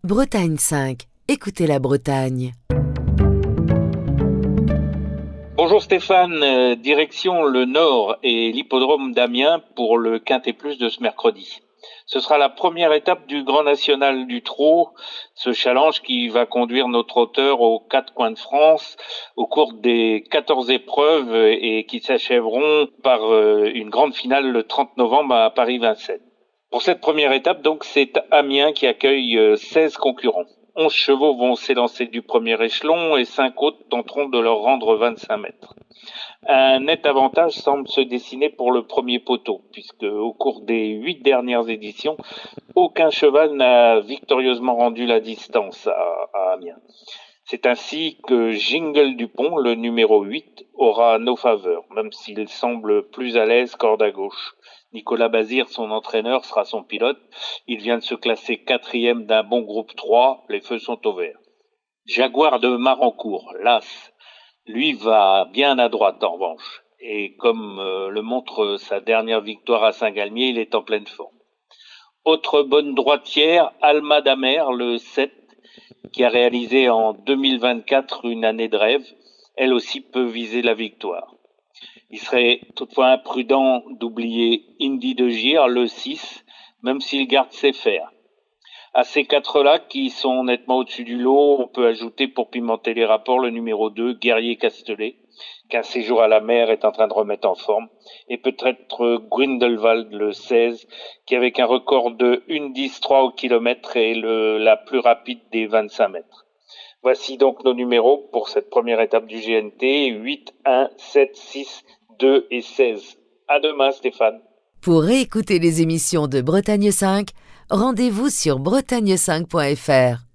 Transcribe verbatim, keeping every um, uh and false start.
Bretagne cinq, écoutez la Bretagne. Bonjour Stéphane, euh, direction le Nord et l'hippodrome d'Amiens pour le Quintet Plus de ce mercredi. Ce sera la première étape du Grand National du Trot, ce challenge qui va conduire nos trotteurs aux quatre coins de France au cours des quatorze épreuves et qui s'achèveront par une grande finale le trente novembre à Paris-Vincennes. Pour cette première étape, donc, c'est Amiens qui accueille seize concurrents. onze chevaux vont s'élancer du premier échelon et cinq autres tenteront de leur rendre vingt-cinq mètres. Un net avantage semble se dessiner pour le premier poteau, puisque au cours des huit dernières éditions, aucun cheval n'a victorieusement rendu la distance à, à Amiens. C'est ainsi que Jingle Dupont, le numéro huit, aura nos faveurs, même s'il semble plus à l'aise corde à gauche. Nicolas Bazir, son entraîneur, sera son pilote. Il vient de se classer quatrième d'un bon groupe trois. Les feux sont au vert. Jaguar de Marancourt, l'As, lui va bien à droite en revanche. Et comme euh, le montre sa dernière victoire à Saint-Galmier, il est en pleine forme. Autre bonne droitière, Alma d'Amer, le sept, qui a réalisé en deux mille vingt-quatre une année de rêve. Elle aussi peut viser la victoire. Il serait toutefois imprudent d'oublier Indy de Gire, le six, même s'il garde ses fers. À ces quatre-là, qui sont nettement au-dessus du lot, on peut ajouter pour pimenter les rapports le numéro deux, Guerrier Castellet, qu'un séjour à la mer est en train de remettre en forme, et peut-être Grindelwald, le seize, qui avec un record de un dix trois au kilomètre est le, la plus rapide des vingt-cinq mètres. Voici donc nos numéros pour cette première étape du G N T, huit, un, sept, six, deux et seize. À demain Stéphane. Pour réécouter les émissions de Bretagne cinq, rendez-vous sur bretagne cinq point f r.